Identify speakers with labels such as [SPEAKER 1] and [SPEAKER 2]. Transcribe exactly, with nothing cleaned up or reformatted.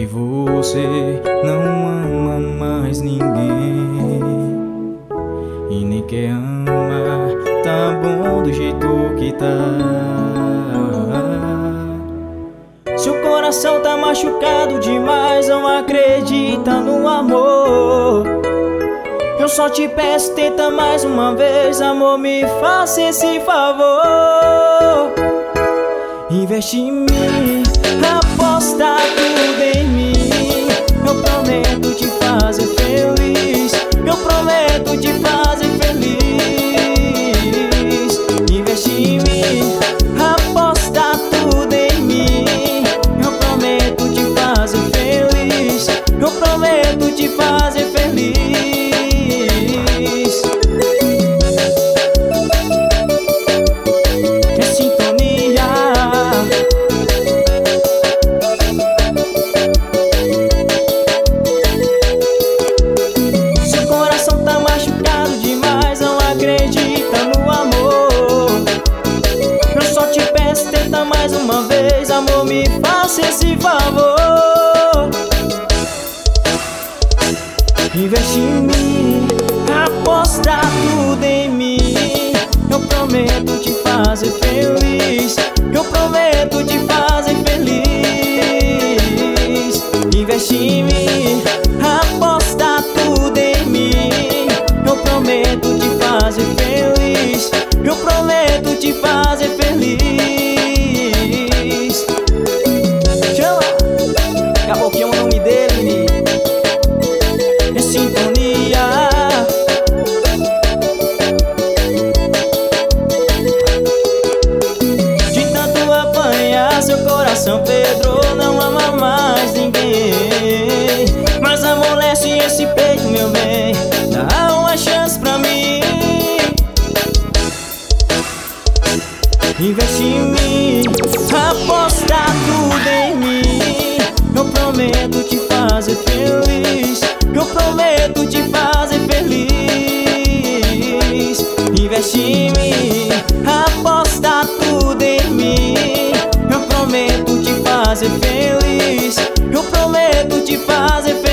[SPEAKER 1] que você não ama mais ninguém e nem quer amar, tá bom do jeito que tá. Seu coração tá machucado demais, não acredita no amor. Eu só te peço, tenta mais uma vez, amor, me faça esse favor. Investe em mim, aposta tudo em mim. Eu prometo te fazer feliz, eu prometo te fazer feliz. Investe em mim, aposta tudo em mim. Eu prometo te fazer feliz, eu prometo te fazer feliz. É sintonia. Seu coração tá machucado demais, não acredita no amor. Eu só te peço, tenta mais uma vez, amor, me faça esse favor. Investe em mim, aposta tudo em mim. Eu prometo te fazer feliz, eu prometo te fazer feliz. Investe em mim, aposta tudo em mim. Eu prometo te fazer feliz, eu prometo te fazer feliz. Chama! Daqui a pouquinho o nome dele, menino. É sintonia. De tanto apanhar, seu coração pedrou, não ama mais ninguém. Mas amolece esse peito, meu bem, dá uma chance pra mim. Investe em mim, aposta tudo em mim. Eu prometo te fazer feliz, eu prometo te fazer feliz. Investe em mim, aposta tudo em mim. Eu prometo te fazer feliz, eu prometo te fazer feliz.